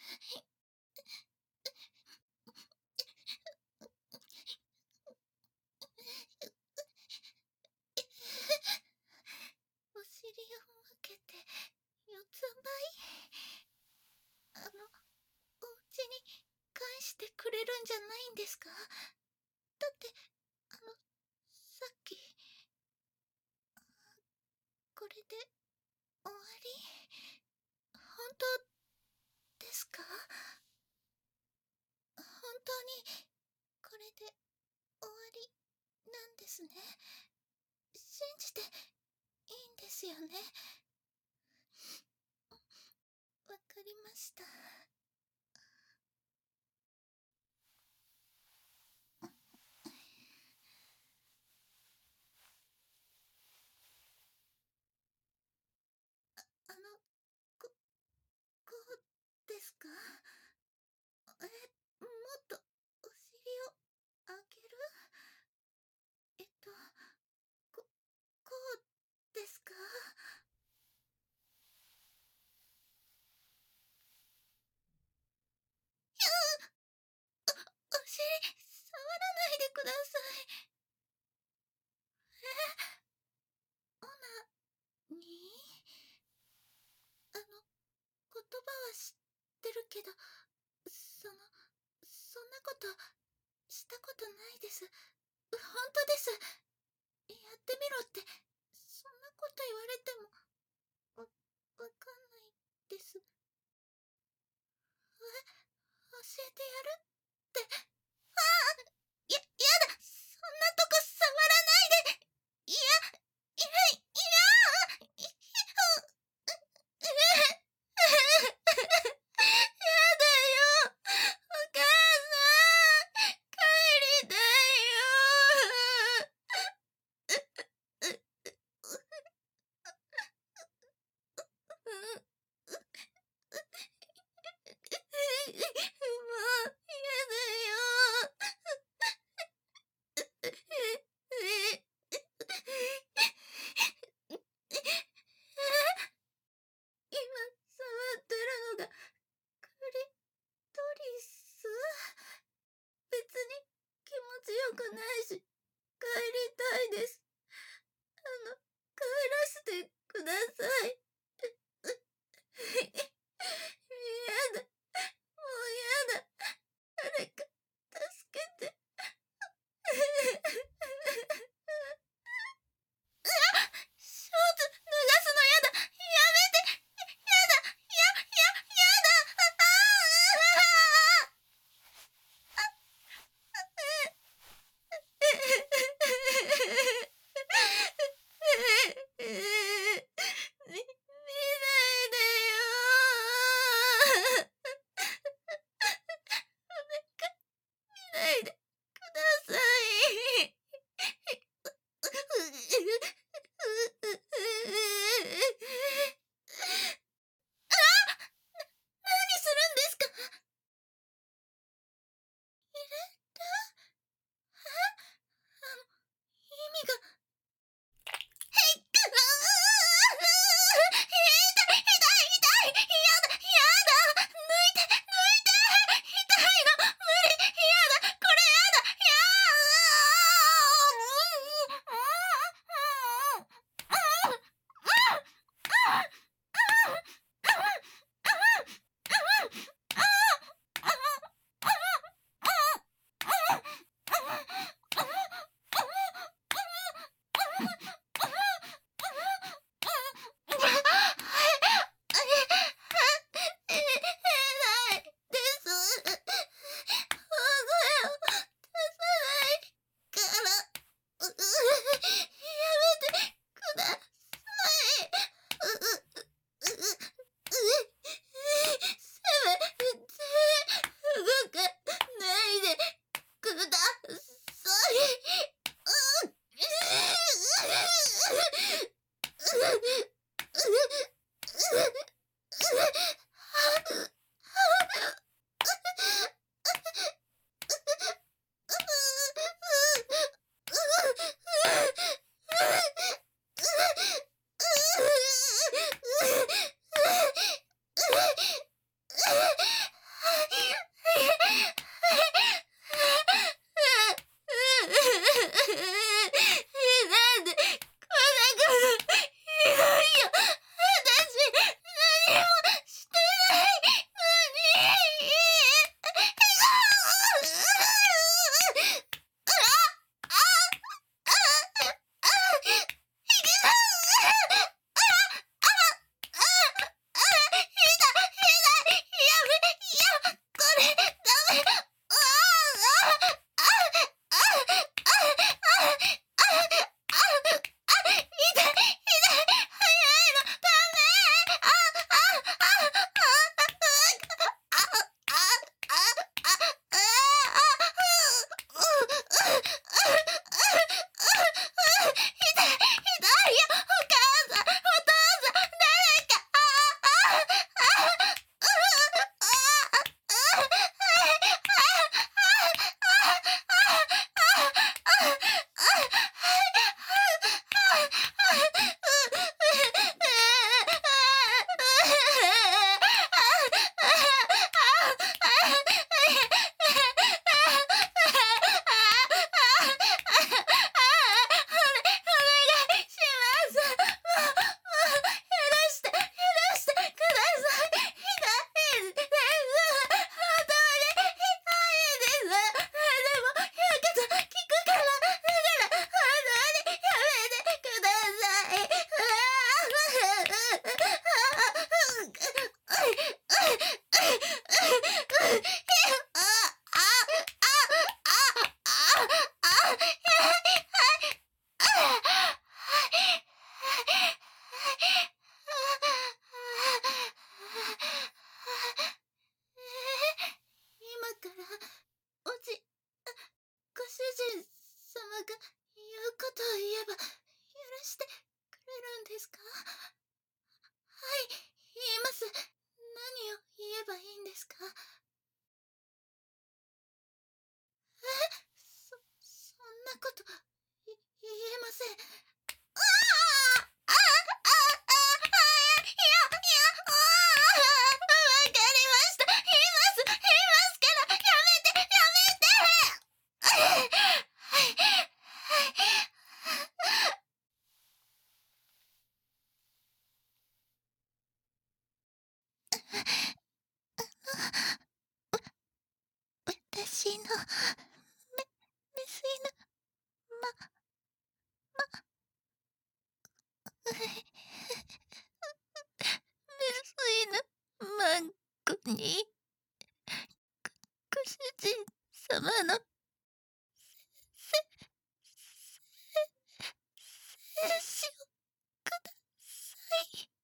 お尻を向けて四つん這い。お家に返してくれるんじゃないんですか？だって、さっき、これで終わり？本当ですか？本当に、これで終わりなんですね。信じていいんですよね。わかりました。あの、こ、こうですか？もっとお尻を上げる？こ、こうですか？お尻、触らないでください。オナに言葉は知ってるけど、そんなことしたことないです。本当です。やってみろって、そんなこと言われても、わかんないです。教えてやるって。やだ、そんなとこ触らないで。いや、やだよ。お母さん、帰りたいよ。もう、やだよ。今触ってるのがクリトリス？別に気持ちよくないし、帰りたいです。帰らせてください。やだ、もうやだ。誰か助けて。ショーツ脱がすのやだ。やめて。やだ。やだ。 今からおじ、ご主人様が言うことを言えば許してくれるんですか？はい、言います。何を言えばいいんですか？そんなこと言えません。ああああああいや、わかりました。言いますから、やめて、はい、私の、メス犬、メス犬、マンコに、ご主人様の、精子をください。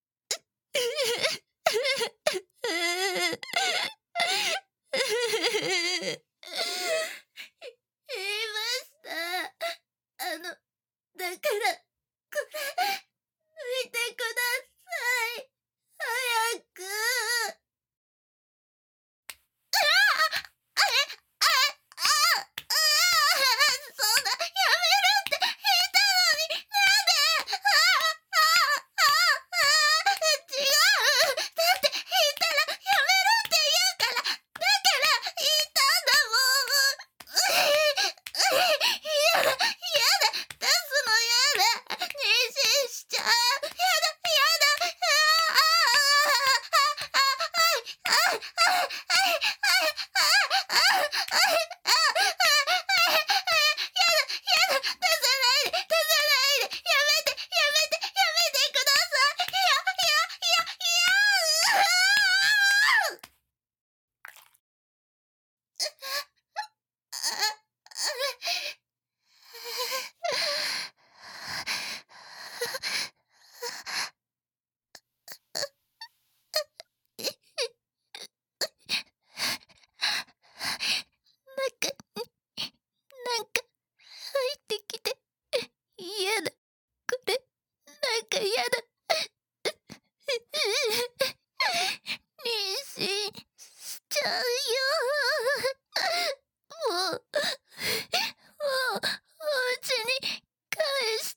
言いました。だから、これ、抜いてください。早く。そんな、やめるって言ったのに、なんで。違う。だって言ったらやめるって言うから、だから言ったんだもん。やだ、出すのやだ。妊娠しちゃう。やだ。なんか入ってきて、嫌だ。これ、なんか嫌だ。妊娠しちゃうよ。もう、お家に返して。